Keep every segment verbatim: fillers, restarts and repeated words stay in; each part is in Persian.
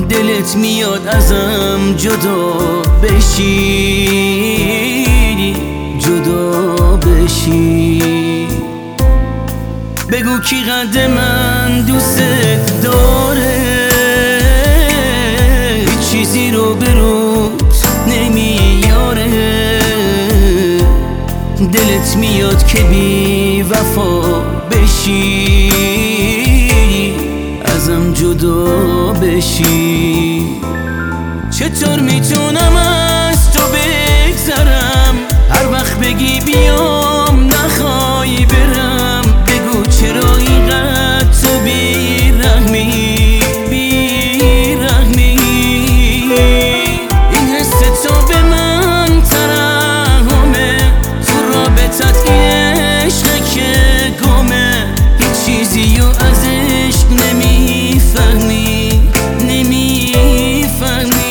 دلت میاد ازم جدا بشی، جدا بشی. بگو کی قد من دوست داره، هیچ چیزی رو به روت نمیاره. دلت میاد که بی وفا بشی، ازم جدا بشی. چطور میتونم از تو بگذرم، هر وقت بگی بیام نخوای برم. بگو چرا اینقدر تو بیرحمی، بیرحمی. این حس تو به من ترحمه، تو رابطت این عشقه که گمه. هیچ چیزی رو از عشق نمیفهمی، نمیفهمی.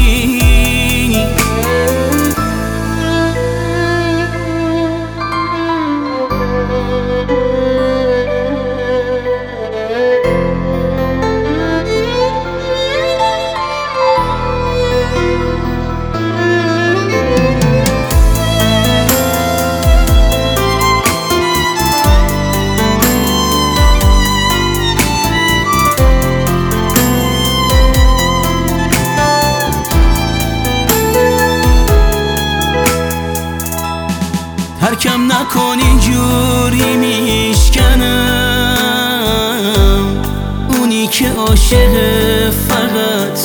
هر کم نکن اینجوری میشکنم، اونی که عاشق فقط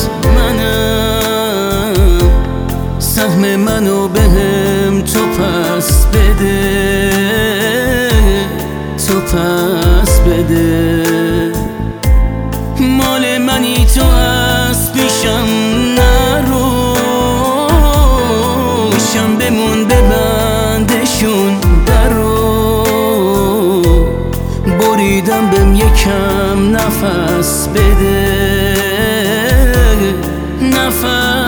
منم. سهم منو بهم تو پس بده، تو پس بده. مال منی تو از پیشم نرو، شم بمون ببندشون درو. بریدم بهم یکم نفس بده، نفس